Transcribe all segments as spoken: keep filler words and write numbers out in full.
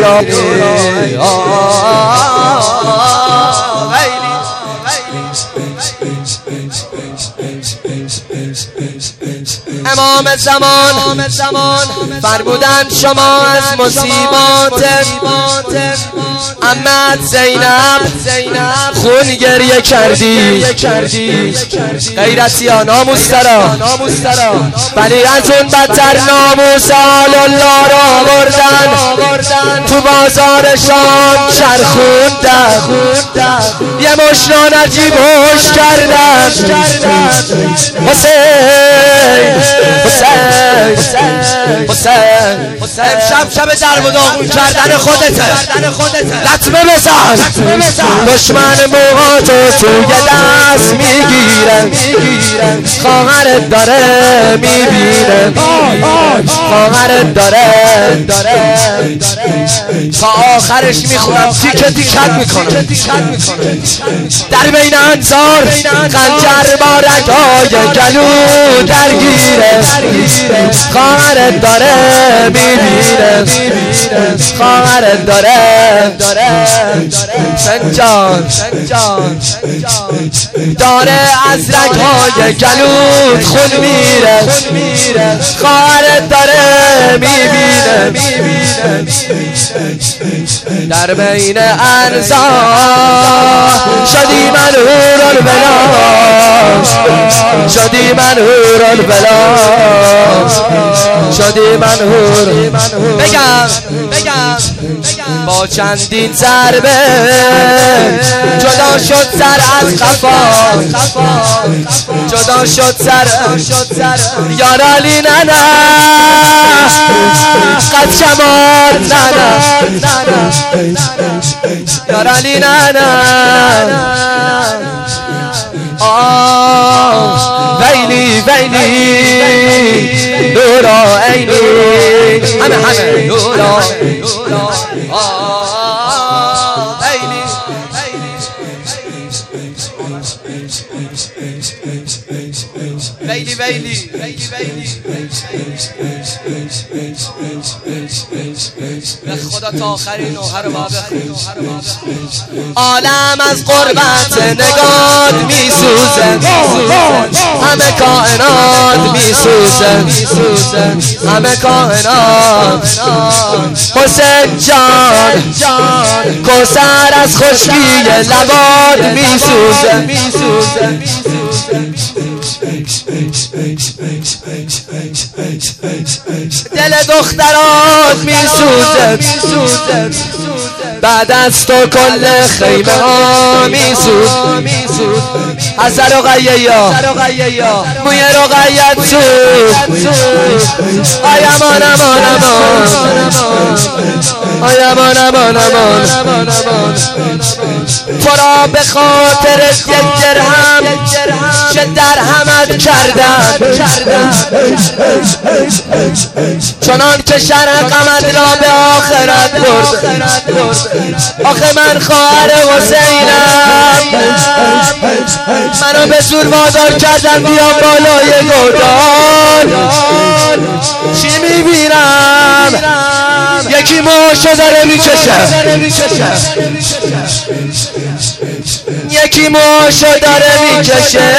امام زمان فرمودند شما از مصیبات عمت زینب خون گریه کردی، غیرتی ها ناموس دارا، ولی از اون بدتر ناموس آل الله را آوردن تو بازار شام چرخوندن، یه مشنان عجیب هوش کردن. حسین حسین حسین امشب شب درب و داغون کردن خودته، لطمه بزن. دشمن موهاتو توی دست میگیرن، خواهرت داره میبینه، خواهرت داره تا آخرش میخونم تیکه تیکت میکنم. در بین انصار خنجر با رگهای گلو درگیره، خواهرت داره میبینه، خواهرت داره سنجان داره از رگهای گلوت خون میره، خواهرت داره میبینه. در بین انصار شدی منهور البلا، شدی منهور البلا، شدی منهور. بگم بگم با چندین ضربه جدا شد سر از خفا، جدا شد سر یار علی نه نه قد شمار نه نه یار علی نه نه آه ویلی ویلی نورا عینی همه همه نورا آه ویلی ویلی ویلی به خدا تا آخرین نوحه رو باید بخونیم. عالم از قربت نگات میسوزه، همه کائنات میسوزه، همه کائنات. حسین جان کوثر از خشکی لبات میسوزه، دل دخترات میسوزه، بعد از تو کل خیمه ها میسوز. از رقیه یا موی رقیت سوز، آی امان امان امان آی امان امان امان تو را به خاطر یک درهم چه درهمت کردن، چنان که شرع قمد را به آخرت برد. آخه من خواهر حسینم، منو به زور وادار کردن بیام بالای گردان. چی میبینم؟ یکی موشو داره میکشه، یکی موشو داره میکشه.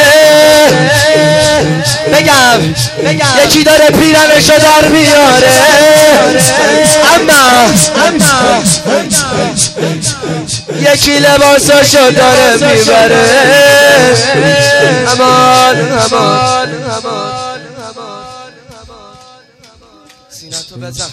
بگم یکی داره پیرنشو در میاره، اما یکی لباساشو داره میبره. امان امان سینتو بزن،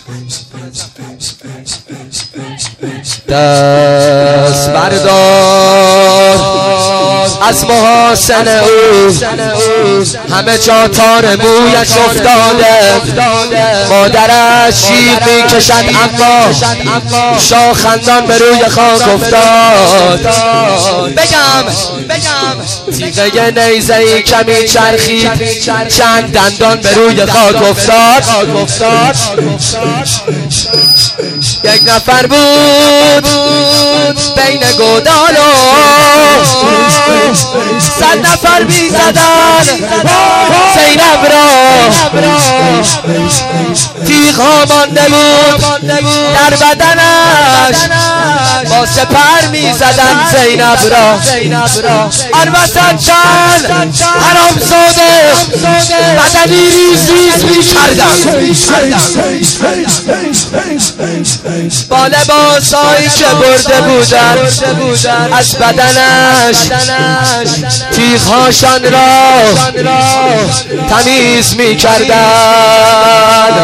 دست بردار از محاسن او، همه جا تار مویش افتاده. مادرش شیر میکشد اما شاخندان به روی خاک افتاد. بگم تیغه نیزه‌ای کمی چرخید، چند دندان به روی خاک افتاد. یک نفر بود بین گودالو، صد نفر می زدن زینب را. تیغ ها مانده بود در بدنش، با سپر می زدن زینب را آن وسط چند حرام زاده بدنی ریز ریز می کردن با لباسایی که برده بودن از بدنش تیغهاشان را تمیز می کردن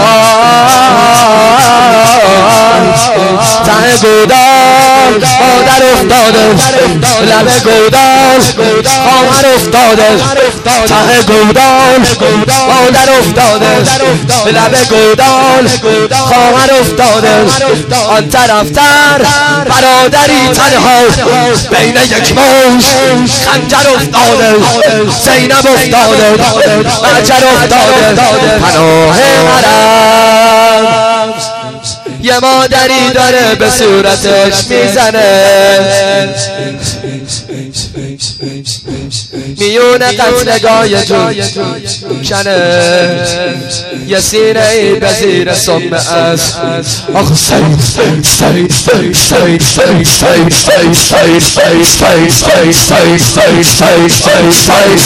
ته گودال مادر افتاده لب گودال خواهر افتاده ته گودال مادر افتاده لب گودال خواهر افتاده آن طرفتر برادری تنها بین یک موج خنجر افتاده زینب افتاده مجر افتاده پناه حرم یه مادری داره به صورتش میزنه میون قتلگاه کنه یه سینه ای به زیر سم است آخ سید سید سید سید سید سید سید سید سید سید سید سید سید سید سید سید